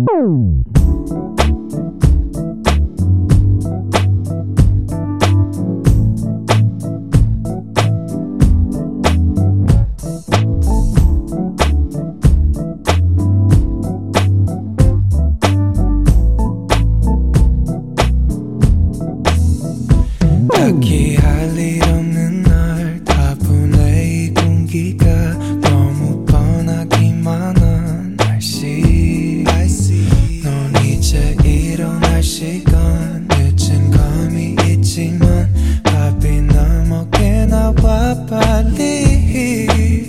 딱히 할 일 없는 날 다분해 이 공기가 너무 뻔하기만 한 날씨 넌 이제 일어날 시간 늦은 감이 있지만 밥이 넘어게 나와 빨리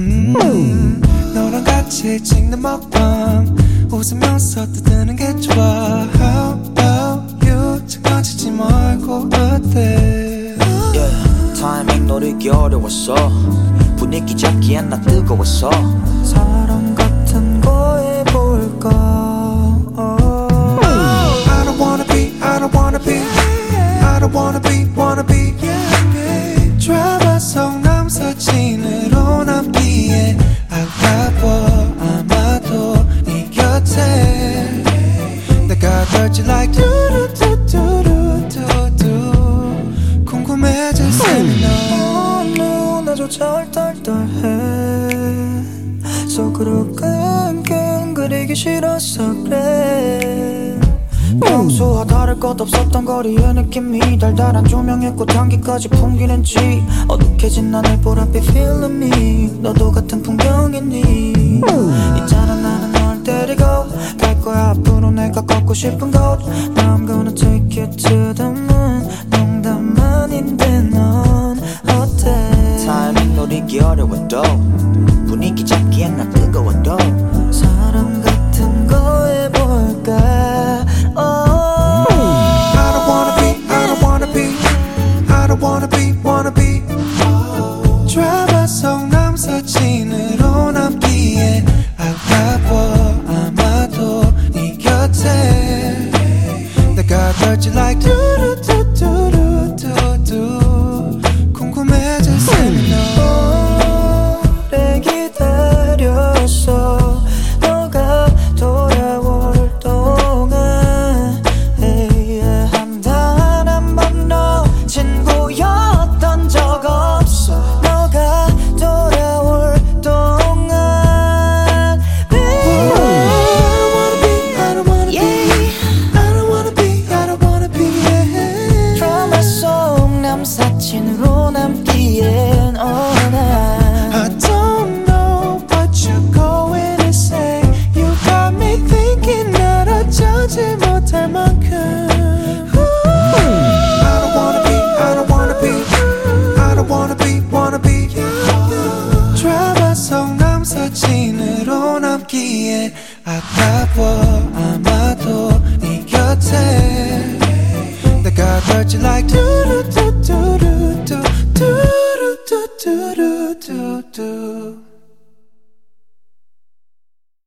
너랑 같이 찍는 먹방 웃으면서 떠드는 게 좋아 How about you 지지 말고 어때 타이밍 노리기 어려웠어 분위기 잡기엔 나 뜨거웠어 사랑 같은 거 해볼까 I don't wanna be I don't wanna be I don't wanna be 드라마 속 남사진으로 남기에 아까워 아마도 네 곁에 내가 걸지 like 궁금해진 셈이 너 나조차 얼떨떨해 속으로 끙끙 그리기 싫어서 그래 평소와 다를 것 없었던 거리의 느낌이 달달한 조명에 꽃향기까지 풍기는지 어둑해진 하늘 보랏빛 feeling me 너도 같은 풍경이니 있잖아 나는 널 데리고 갈 거야 앞으로 내가 걷고 싶은 곳 Now I'm gonna take you to the moon 농담 아닌데 넌 어때 타이밍 노리기 어려워도 분위기 잡기엔 나 뜨거워도 사람 같은 거 해볼까 I don't wanna be I don't wanna be I don't wanna be 드라마 속 남사진으로 남기에 아까워 아마도 네 곁에 내가 걸지 like 궁금해진 셈이 오래 기다렸어 너가 돌아올 동안 한 단 한 번도 친구였던 적 없어 너가 돌아올 동안 I don't wanna be I don't wanna be I don't wanna be 드라마 속 남사친으로 남기엔 I don't know what you're going to say You got me thinking 날 어쩌지 못할 만큼 I don't wanna be I don't wanna be I don't wanna be 드라마 속 남사진으로 남기에 아까워 아마도 네 곁에 내가 걸지 like